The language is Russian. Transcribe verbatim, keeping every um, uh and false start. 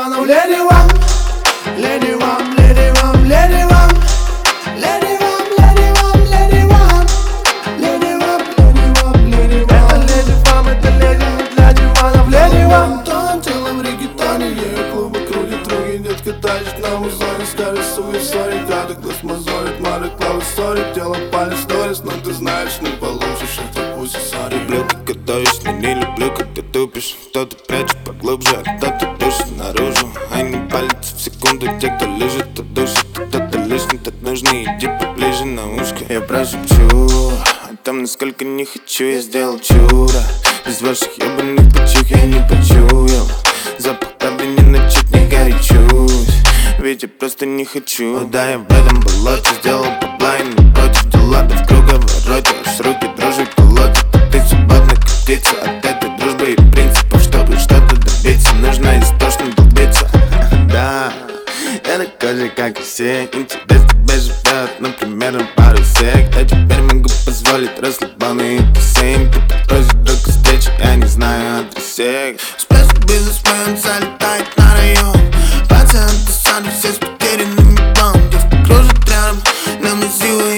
диванов. Леди Ван, Леди Ван, Леди Ван, Леди Ван, Леди Ван, Леди Ван, Леди Ван, Леди Ван, Леди Ван, Леди Ван. Это Леди Ван, это леди не для диванов. Леди Ван, танцела в регетоне, ей клубы крутит руки, детка тащит на музоне. Скажи свою историю, когда глаз мозолит, Мары клавы ссорит, дело палец сторис, но ты знаешь, не получишь это пусть и сори. Люблю, когда весны, не люблю, когда тупишь. Кто-то прячет поглубже, а кто-то душит наружу. Они палятся в секунду, те, кто лежит, тот душит. Кто-то лишний, тот нужный, иди поближе на ушко. Я прошепчу о том, насколько не хочу, я сделал чудо. Без ваших ебаных почух я не почуял запах, правда не начать, не горячусь, ведь я просто не хочу. О, да, я в этом болоте сделал бабла и не против. Дела да в круговороте, аж руки дрожи колотят. А ты свободна как птица от этой дружбы и принципов. Чтобы что-то добиться, нужно истошно долбиться. Да, я такой же, как и все. Интерес тебе живет, например, на пару сек. Я теперь могу позволить расслабленные песни. Ты попросишь друг встречи, я не знаю адресек. Спресс бизнесмен залетает на район. Пациенты сами все с потерянными план. Девка кружит рядом, нам и силы